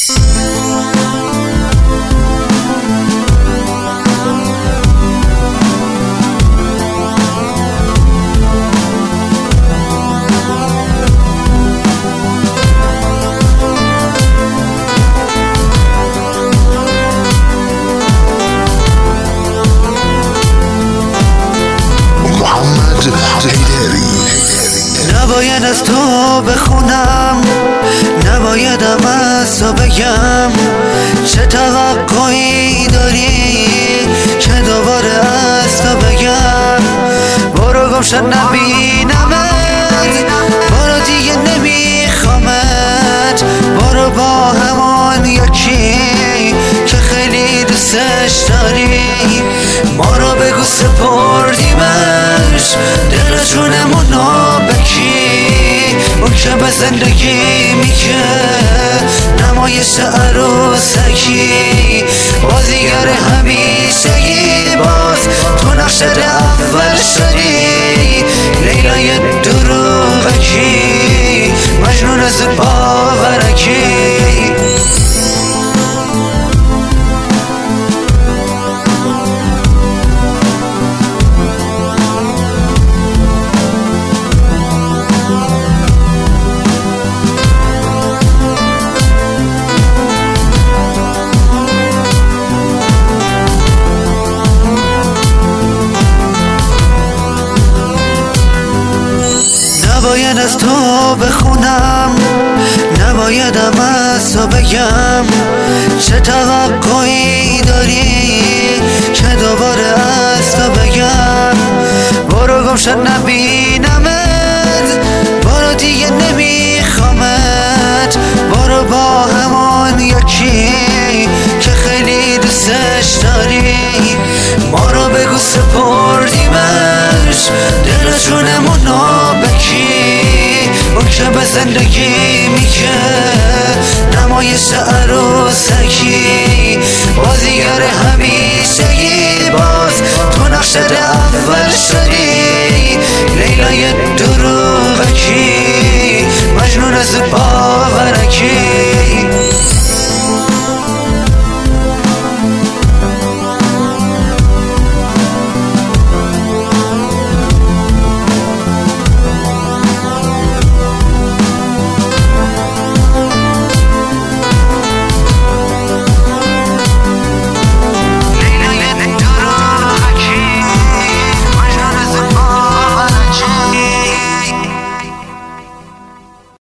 نباید از تو بخونم، نبایدم از تو بگم، چه توقعی داری که دوباره از تو بگم؟ برو گم شد نبینمت، برو دیگه نمیخوامت، برو با همان یکی که خیلی دوستش داری. ما رو بگو سپردیمش دل جونمونو بکی، اون که به زندگی میگه نمایش عروسکی، بازیگر همیشگی، باز تو نقشت اول شدی، لیلای دروغکی، مجنون از باورکی. نباید از تو بخونم، نبایدم از تو بگم، چه توقعی داری که دوباره از تو بگم؟ برو گم شد نبینمت، برو دیگه نمیخوامت، برو با همان یکی که خیلی دوستش داری. ما رو بگو سپردیمش دل جونمونو بکی، اون که به زندگی میگه